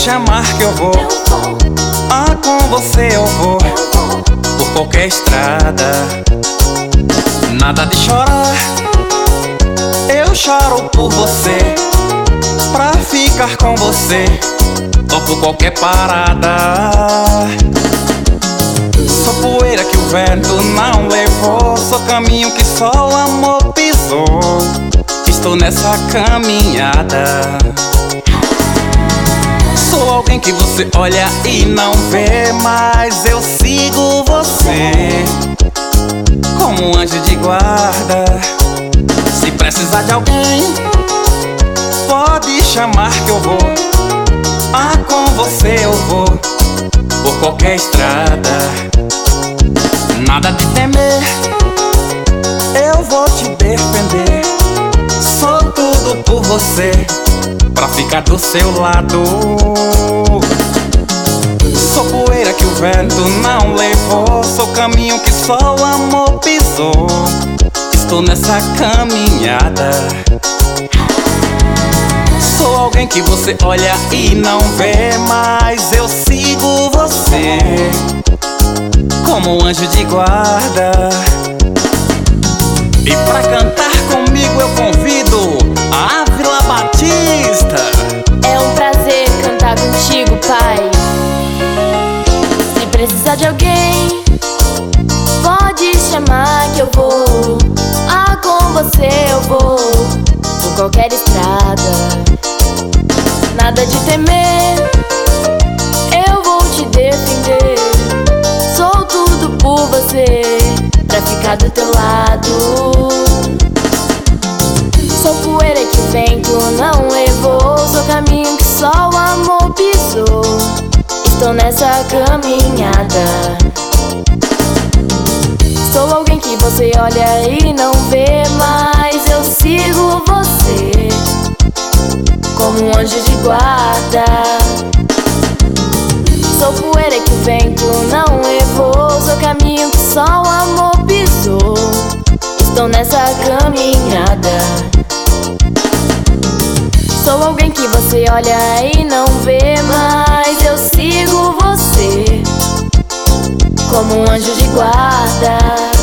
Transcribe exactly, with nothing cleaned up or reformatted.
chamar que eu vou. Ah, com você eu vou por qualquer estrada. Nada de chorar, eu choro por você. Pra ficar com você, topo qualquer parada. Sou poeira que o vento não levou, sou caminho que só o amor pisou. Estou nessa caminhada. Sou alguém que você olha e não vê, mas eu sigo você como um anjo de guarda. Se precisar de alguém, pode chamar que eu vou. Ah, com você eu vou por qualquer estrada. Nada de temer, eu vou te defender. Sou tudo por você, pra ficar do seu lado. Sou poeira que o vento não levou, sou caminho que só o amor pisou. Estou nessa caminhada. Sou alguém que você olha e não vê, mas eu sigo você como um anjo de guarda. E pra cantar comigo eu convido a Ávila Batista. É um prazer cantar contigo, pai. Se precisar de alguém, pode chamar que eu vou. Ah, com você eu vou por qualquer estrada. Nada de temer, eu vou te defender. Sou tudo por você, pra ficar do teu lado. Sou poeira que o vento não levou, sou caminho que só o amor pisou. Estou nessa caminhada. Sou alguém que você olha e não vê, mas eu sigo você como um anjo de guarda. Sou poeira que o vento não levou, sou caminho que só o amor pisou. Estou nessa caminhada. Sou alguém que você olha e não vê, mas eu sigo você como um anjo de guarda.